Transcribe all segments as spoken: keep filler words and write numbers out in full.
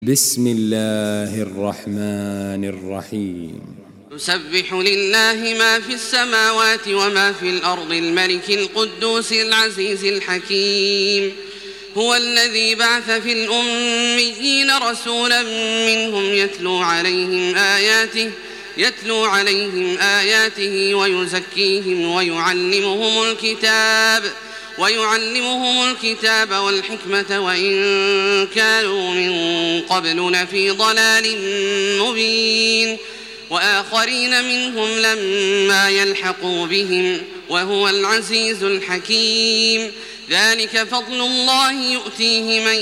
بسم الله الرحمن الرحيم. يسبح لله ما في السماوات وما في الأرض الملك القدوس العزيز الحكيم. هو الذي بعث في الأميين رسولا منهم يتلو عليهم آياته يتلو عليهم آياته ويزكيهم ويعلمهم الكتاب ويعلمهم الكتاب والحكمة وإن كانوا من قبل لفي ضلال مبين، وآخرين منهم لما يلحقوا بهم وهو العزيز الحكيم. ذلك فضل الله يؤتيه من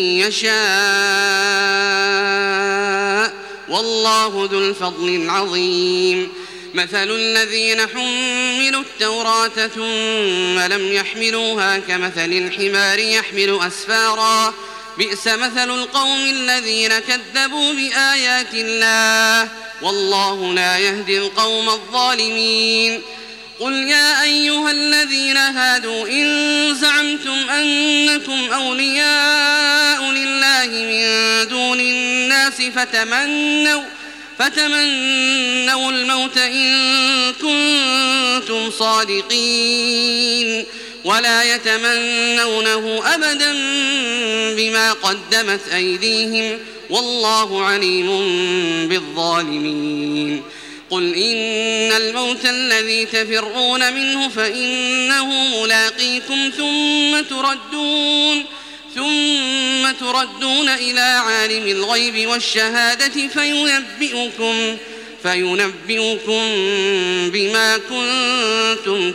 يشاء والله ذو الفضل العظيم. مثل الذين حملوا التوراة ثم لم يحملوها كمثل الحمار يحمل أسفارا، بئس مثل القوم الذين كذبوا بآيات الله والله لا يهدي القوم الظالمين. قل يا أيها الذين هادوا إن زعمتم أنكم أولياء لله من دون الناس فتمنوا فتمنوا الموت إن كنتم صادقين ولا يتمنونه أبدا بما قدمت أيديهم والله عليم بالظالمين. قل إن الموت الذي تفرون منه فإنه ملاقيكم ثم تردون ثم تردون إلى عالم الغيب والشهادة فينبئكم فينبئكم بما كنتم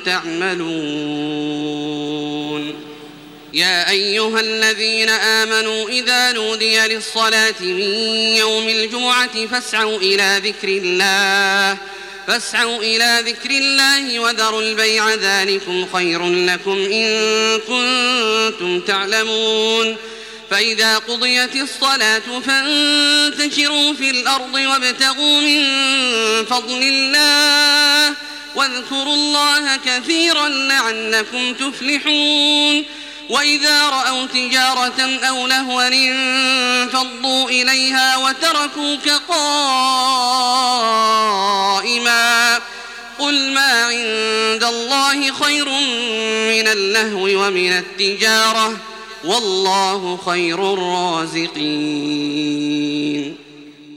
تعملون. يا أيها الذين آمنوا إذا نودي للصلاة من يوم الجمعة فاسعوا إلى ذكر الله فاسعوا إلى ذكر الله وذروا البيع ذلكم خير لكم إن كنتم تعلمون. فإذا قضيت الصلاة فانتشروا في الأرض وابتغوا من فضل الله واذكروا الله كثيرا لعلكم تفلحون. وإذا رأوا تجارة أو لهوا انفضوا إليها وتركوك قائما قل ما عند الله خير من اللهو ومن التجارة والله خير الرازقين.